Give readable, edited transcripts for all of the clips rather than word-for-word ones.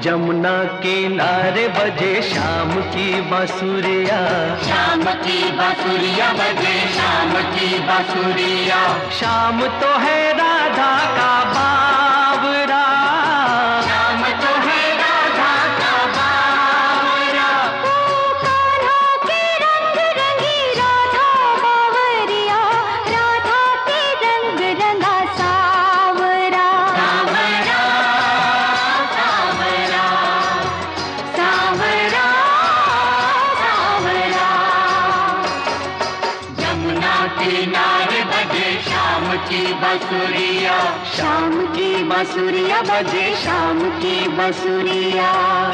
जमुना किनारे बजे शाम की बांसुरिया, शाम की बांसुरिया बजे शाम की बांसुरिया। शाम तो है राधा का बावरा, शाम तो है राधा का बावरा। कान्हा के रंग रंगी राधा बावरिया, राधा के रंग रंगा सावरा। सावरा सावरा सावरा सावरा। जमुना किनारे बजे शाम की बांसुरिया, शाम की बांसुरिया बजे शाम की बांसुरिया।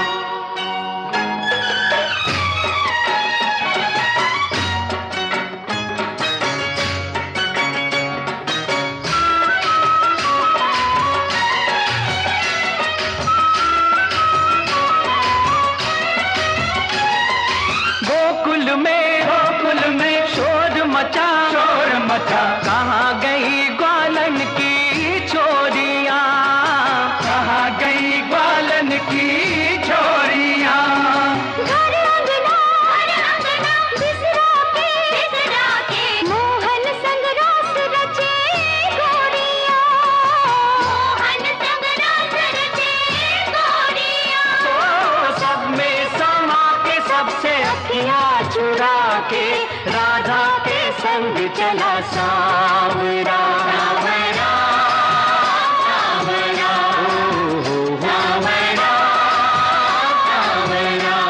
गोकुल में शोर मचा, शोर मचा। कहाँ गई ग्वालन की छोरियां, कहाँ गई ग्वालन की छोरियां। घर अंगना बिसरा के मोहन संग रास रचे गोरिया, मोहन संग रास रचे गोरिया। तो सब में समा के सबसे अखियां चुरा के राधा के संग चला सावरा। सावरा सावरा सावरा सावरा।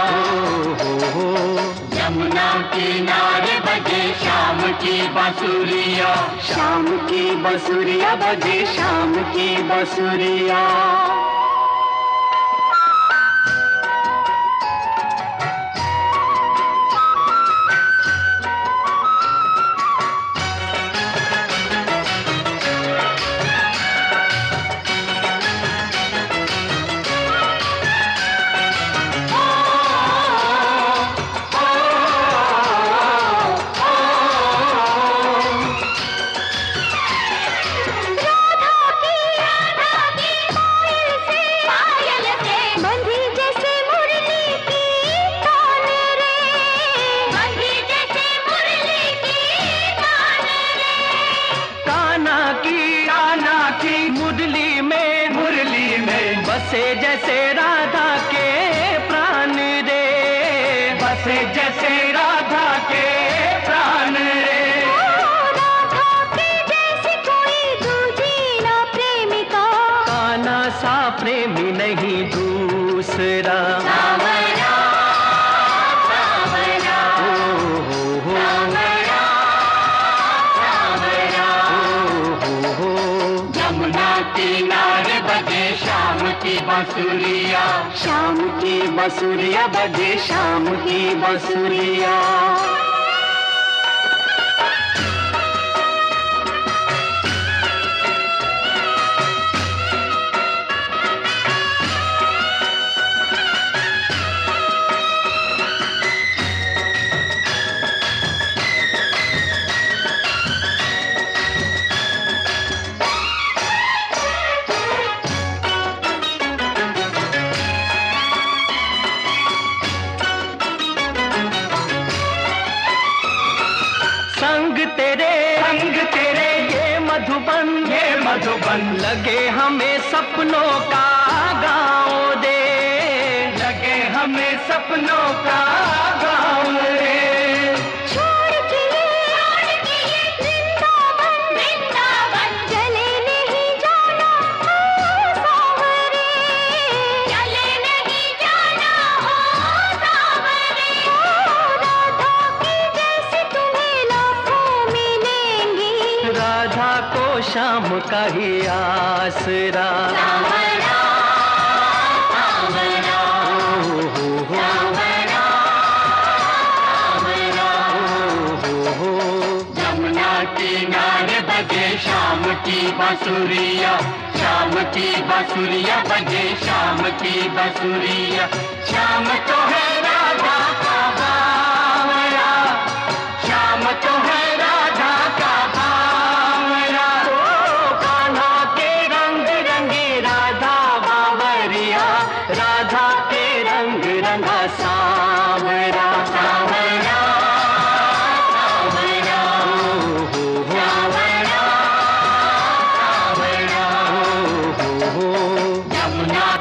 जमुना किनारे बजे शाम की बांसुरिया, शाम की बांसुरिया बजे शाम की बांसुरिया। पायल से बंधी जैसे मुरली की तान रे, बंधी जैसे मुरली की तान रे। कान्हा की मुरली में बसे जैसे राधा के प्राण रे, बसे जैसे राधा के प्राण रे। राधा के जैसी कोई दूजी ना प्रेमिका, कान्हा सा प्रेमी नहीं दूसरा। सावरा सावरा ओ हो सावरा सावरा। हो। जमुना किनारे बजे शाम की बांसुरिया, शाम की बांसुरिया बजे शाम की बांसुरिया। संग तेरे ये मधुबन लगे हमें सपनों का गाँव दे, लगे हमें सपनों का गाँव रे। छोड़ के ये वृंदावन चले नहीं जाना हो सावरे, चले नहीं जाना हो सावरे। राधा की जैसी तुम्हें लाखों मिलेंगी, राधा को शाम का ही आसरा। सावरा सावरा सावरा सावरा। जमुना किनारे बजे शाम की बांसुरिया, शाम की बांसुरिया बजे शाम की बांसुरिया। शाम तो है राधा का बावरा, शाम तो है राधा का बावरा। कान्हा के रंग रंगी राधा बावरिया, राधा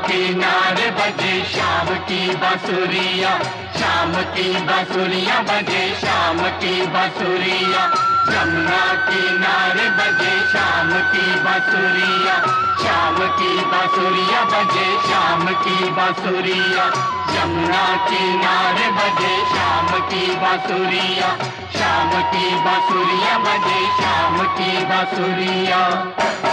किनारे बजे शाम की बांसुरिया, शाम की बांसुरिया बजे शाम की बांसुरिया, यमुना किनारे बजे शाम की बांसुरिया, शाम की बांसुरिया बजे शाम की बांसुरिया, यमुना किनारे बजे शाम की बांसुरिया, शाम की बांसुरिया बजे शाम की बांसुरिया।